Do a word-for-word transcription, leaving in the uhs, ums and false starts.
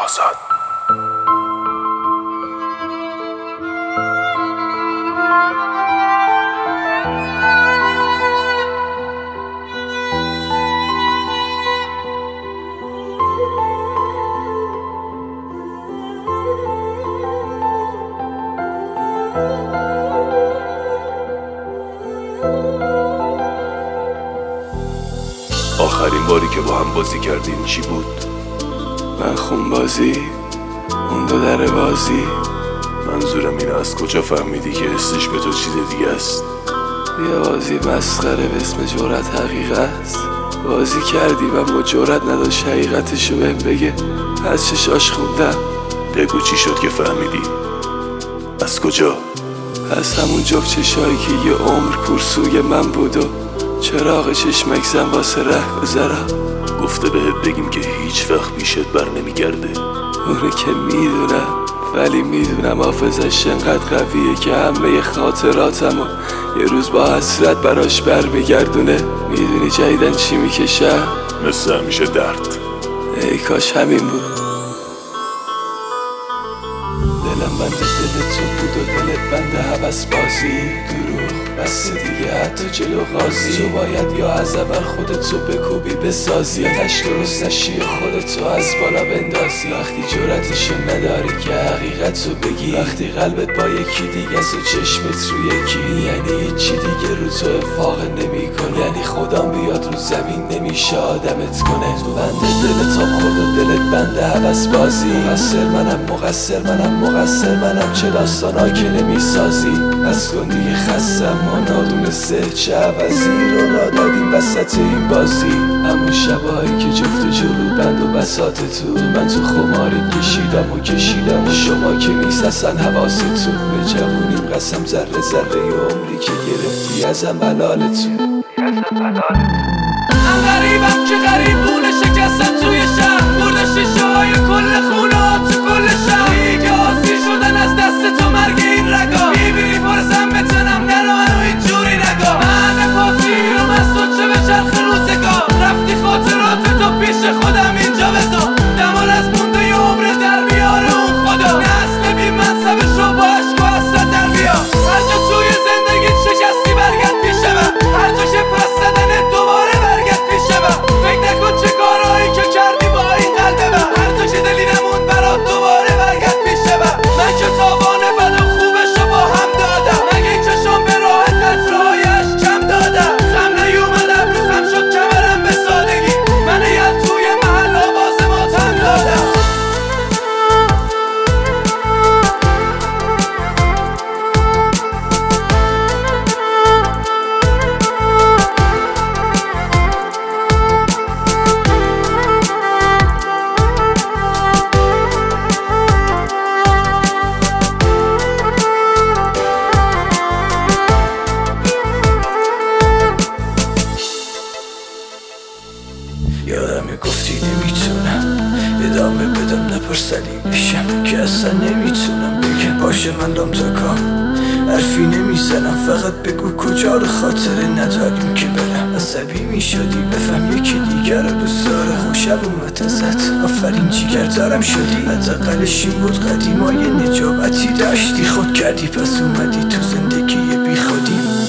آزاد. آخرین باری که با هم بازی کردین چی بود؟ من خون بازی، اون دو در بازی. منظورم اینه از کجا فهمیدی که حسش به تو چیز دیگه است؟ یه بازی مسخره به اسم جرأت حقیقت بازی کردی و ما جرأت نداشت حقیقتشو بهم بگه. از چشاش خوندم. بگو چی شد که فهمیدی؟ از کجا؟ از همون جفت چشایی که یه عمر کورسوی من بود و چراغ چشمک زن واسه ره بذارم. گفته بهت بگیم که هیچ وقت پیشت بر نمیگرده. اونه که میدونم، ولی میدونم حافظش انقدر قویه که همه خاطراتمو یه روز با حسرت براش برمیگردونه. میدونی جدیدن چی میکشم؟ مثل همیشه درد. ای کاش همین بود. دلم بند دل تو بود و دلت بند هوس بازی. دروغ بس دیگه حتی جلو غازی. تو باید یا از اول خودتو بکوبی بسازی، یا تش درست نشی خودتو از بالا بندازی. وقتی جرأتشو نداری که حقیقتو بگی، وقتی قلبت با یکی دیگه است و چشمت رو یکی، یعنی هیچی دیگه رو تو افاقه نمی کنه. یعنی خدام بیاد رو زمین نمیشه آدمت کنه. تو بند دلت تا خود و دلت بند هوس بازی. مقصر منم مقصر منم مقصر منم چه داستانا که نمیسازی. از کن دیگه خستم، ما نادونسته چه عوضی رو را دادیم وسط این بازی. همون شبایی که جفت جلو بند و بساط تو، من تو خماری کشیدم و کشیدم و شما که نیست اصلا حواستون. به جوونیم قسم ذره ذره ی عمری که گرفتی ازم حلالتون. من غریبم که غریبونه شکستم توی شهر، برده شیشه های کل خونه تو کل شهر. دیگه آسی شدن از دست تو مرگ این رگا. میبینی پرسم بتنم نرو منو اینجوری نگا. من پاتیرم از تو چه به چرخ روزگار، رفتی خاطرات تو پیش خودم اینجا بذار. دمال از مونده ی عمر در بیاره اون خدا، نسل بی منصبش رو با عشق و حسرت در بیار. هر جا توی زندگی شکستی برگرد پیش من، هر جا که پس زدنت دوباره برگرد پیش من. فکر نکن چه کارهایی که کردی با این قلب من، هر جا که دلی نمون برات دوباره برگرد پیش من. من که تاوان بد و خوبش رو با هم دادم، مگه این چشم به راه قطرهای عشق کم دادم. خم نیومدم رو خم شد کمرم به سادگی، من یل توی محل آواز ماتم دادم. یادم گفتی نمیتونم ادامه بدم نپرسلی بشم که اصلا نمیتونم بگم. باشه من دام تا کام حرفی نمیزنم، فقط بگو کجا رو خاطره نداریم که برم. عصبی میشدی بفهم یکی دیگر رو دوست داره. خوشم اومد ازت آفرین جیگر دارم شدی. حداقلش این بود قدیما یه نجابتی داشتی، خود کردی پس اومدی تو زندگی بی خودی.